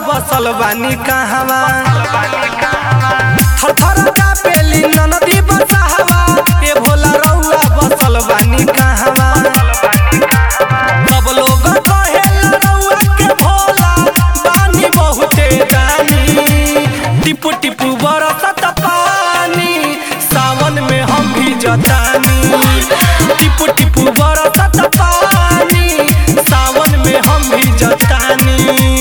बसल बानी कहवा थर कापेली ननदी बसहवा ए भोला रउआ बसल बानी कहवा सब लोग कहेला रउआ के भोला बानी बहुते दानी टिपू टिपू बरसत पानी सावन में हम भी जतानी टिपू टिपू बरसत पानी सावन में हम भी जतानी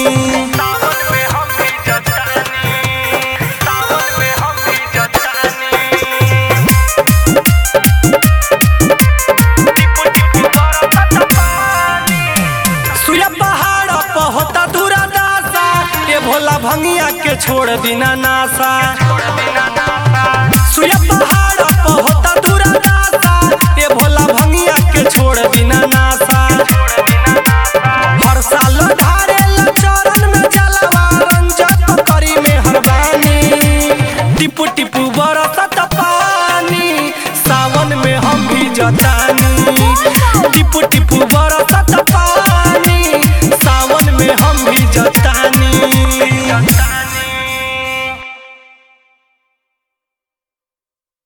होता दुरादासा ये भोला भंगिया के छोड़ दिना नासा सुया पहाड़ पर होता दुरादासा ये भोला भंगिया के छोड़ दिना नासा हर साल ढारेला चरण में जलवा रंजत करी में हरबानी टिपू टिपू बरसत पानी सावन में हम भी जतानी टिपू टिपू